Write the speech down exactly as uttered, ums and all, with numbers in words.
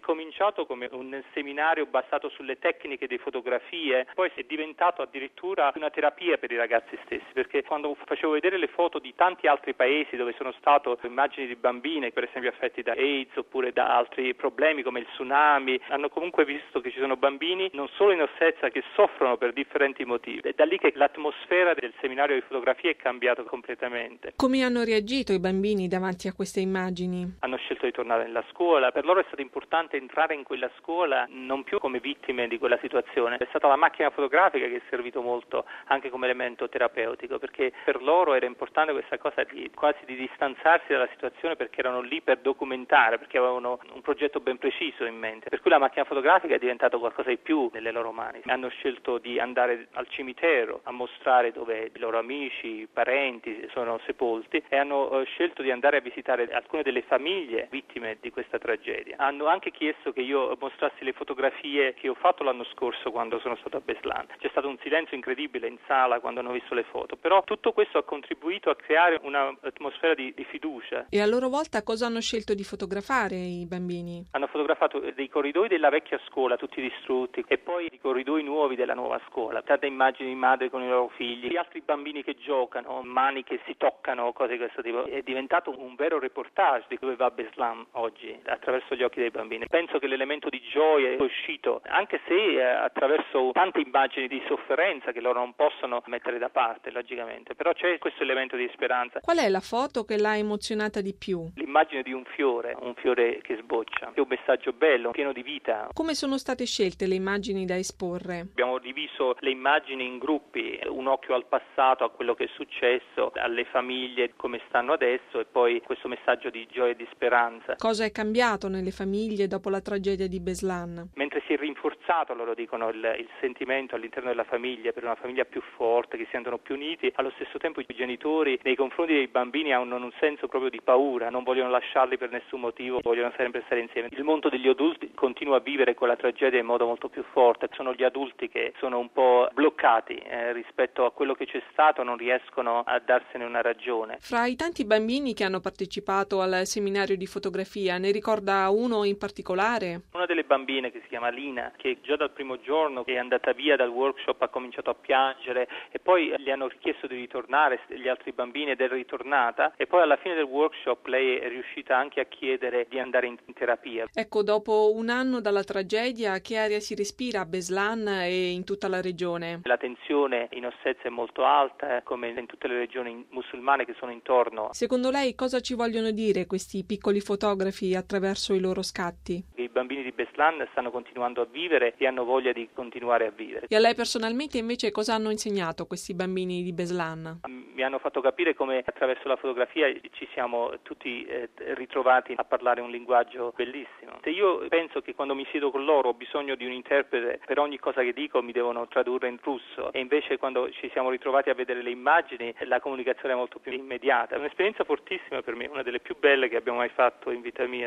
cominciato come un seminario basato sulle tecniche di fotografie, poi è diventato addirittura una terapia per i ragazzi stessi, perché quando facevo vedere le foto di tanti altri paesi dove sono stato, immagini di bambine per esempio affetti da AIDS oppure da altri problemi come il tsunami, hanno comunque visto che ci sono bambini non solo in Ossezia che soffrono per differenti motivi. È da lì che l'atmosfera del seminario di fotografia è cambiata completamente. Come hanno reagito i bambini davanti a queste immagini? Hanno scelto di tornare nella scuola, per loro è stato importante entrare in quella scuola non più come vittime di quella situazione, è stata la macchina fotografica che è servito molto anche come elemento terapeutico, perché per loro era importante questa cosa di quasi di distanziarsi dalla situazione, perché erano lì per documentare, perché avevano un progetto ben preciso in mente, per cui la macchina fotografica è diventata qualcosa di più nelle loro mani. Hanno scelto di andare al cimitero a mostrare dove i loro amici, i parenti sono sepolti e hanno scelto di andare a visitare alcune delle famiglie vittime di questa tragedia. Hanno anche chiesto che io mostrassi le fotografie che ho fatto l'anno scorso quando sono stato a Beslan. C'è stato un silenzio incredibile in sala quando hanno visto le foto, però tutto questo ha contribuito a creare un'atmosfera di, di fiducia. E a loro volta cosa hanno scelto di fotografare i bambini? Hanno fotografato dei corridoi della vecchia scuola, tutti distrutti, e poi i corridoi nuovi della nuova scuola, tante immagini di madri con i loro figli, di altri bambini che giocano, mani che si toccano, cose di questo tipo. È diventato un vero reportage di dove va Beslan oggi, attraverso gli occhi dei bambini. Penso che l'elemento di gioia è uscito, anche se eh, attraverso tante immagini di sofferenza che loro non possono mettere da parte, logicamente, però c'è questo elemento di speranza. Qual è la foto che l'ha emozionata di più? L'immagine di un fiore, un fiore che sboccia, è un messaggio bello, pieno di vita. Come sono state scelte le immagini da esporre? Abbiamo diviso le immagini in gruppi, un occhio al passato, a quello che è successo, alle famiglie, come stanno adesso, e poi questo messaggio di gioia e di speranza. Cosa è cambiato nelle famiglie dopo la tragedia di Beslan? Mentre si è rinforzato, loro dicono, il, il sentimento all'interno della famiglia, per una famiglia più forte, che si sentono più uniti, allo stesso tempo i genitori nei confronti dei bambini hanno un senso proprio di paura, non vogliono lasciarli per nessun motivo, vogliono sempre stare insieme. Il mondo degli adulti continua a vivere quella tragedia in modo molto più forte, sono gli adulti che sono un po' bloccati eh, rispetto a quello che c'è stato, non riescono a darsene una ragione. Fra i tanti bambini che hanno partecipato al seminario di fotografia, ne ricorda uno in particolare? Una delle bambine, che si chiama Lina, che già dal primo giorno è andata via dal workshop, ha cominciato a piangere e poi gli hanno richiesto di ritornare, gli altri bambini, ed è ritornata, e poi alla fine del workshop lei è riuscita anche a chiedere di andare in terapia. Ecco, dopo un anno dalla tragedia, che aria si respira a Beslan e in tutta la regione? La tensione in Ossezia è molto alta, come in tutte le regioni musulmane che sono intorno. Secondo lei cosa ci vogliono dire questi piccoli fotografi attraverso i loro scatti? I bambini di Beslan stanno continuando a vivere e hanno voglia di continuare a vivere. E a lei personalmente invece cosa hanno insegnato questi bambini di Beslan? Mi hanno fatto capire come attraverso la fotografia ci siamo tutti eh, ritrovati a parlare un linguaggio bellissimo. Se io penso che quando mi siedo con loro ho bisogno di un interprete, per ogni cosa che dico mi devono tradurre in russo, e invece quando ci siamo ritrovati a vedere le immagini la comunicazione è molto più immediata. È un'esperienza fortissima per me, una delle più belle che abbiamo mai fatto in vita mia.